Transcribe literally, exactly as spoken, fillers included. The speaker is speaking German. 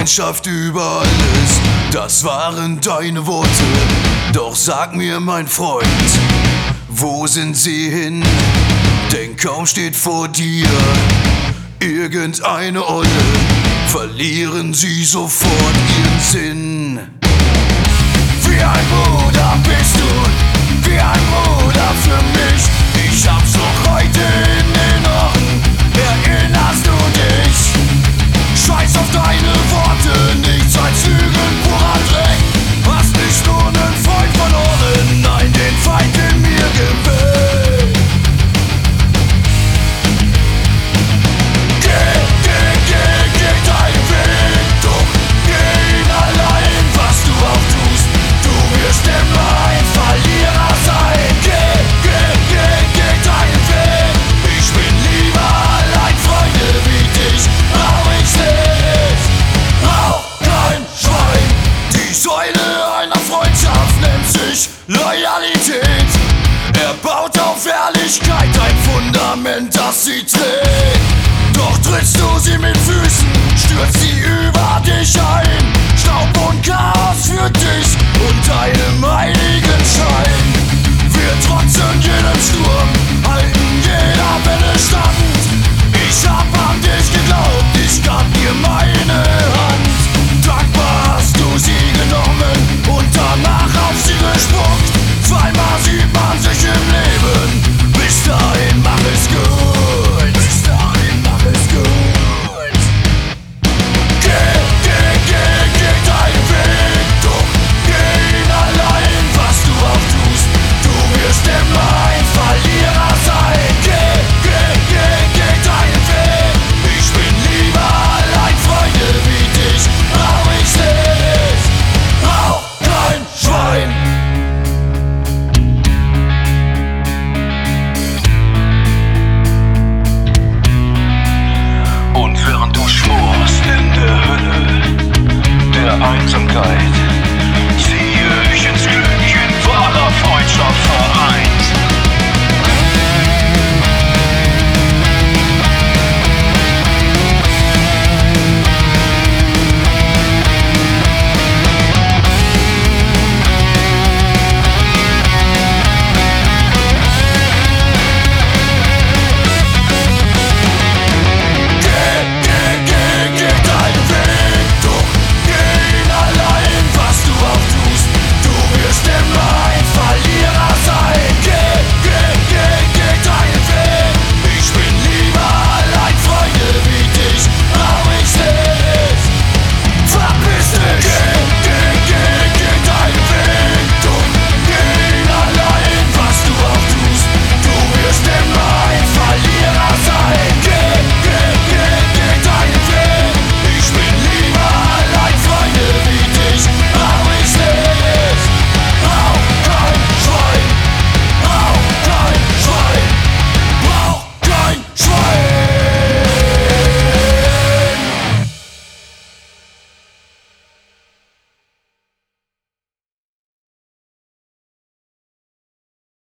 Freundschaft über alles, das waren deine Worte. Doch sag mir, mein Freund, wo sind sie hin? Denn kaum steht vor dir irgendeine Olle, verlieren sie sofort ihren Sinn. Wie ein Bruder bist du, wie ein Bruder für mich. Ich hab's noch heute in den Ohren, erinnerst du dich? Scheiß auf deine Worte, nichts als Lügen, purer Dreck. Hast nicht nur nen Freund verloren, nein, den Feind in mir geweckt. Geh, geh, geh, geh deinen Weg, doch geh ihn allein, was du auch tust. Du wirst immer ein Verlierer sein. Geh, geh, geh, geh deinen Weg. Ich bin lieber allein, Freunde wie dich brauch ich nicht. Auch kein Schwein. Die Säule einer Freundschaft nennt sich Loyalität. Er baut auf Ehrlichkeit ein Fundament, das sie trägt. Doch trittst du sie mit Füßen, stürzt sie über dich ein. Staub und Chaos für dich und deinem heiligen Schein. Wir trotzen jedem Sturm,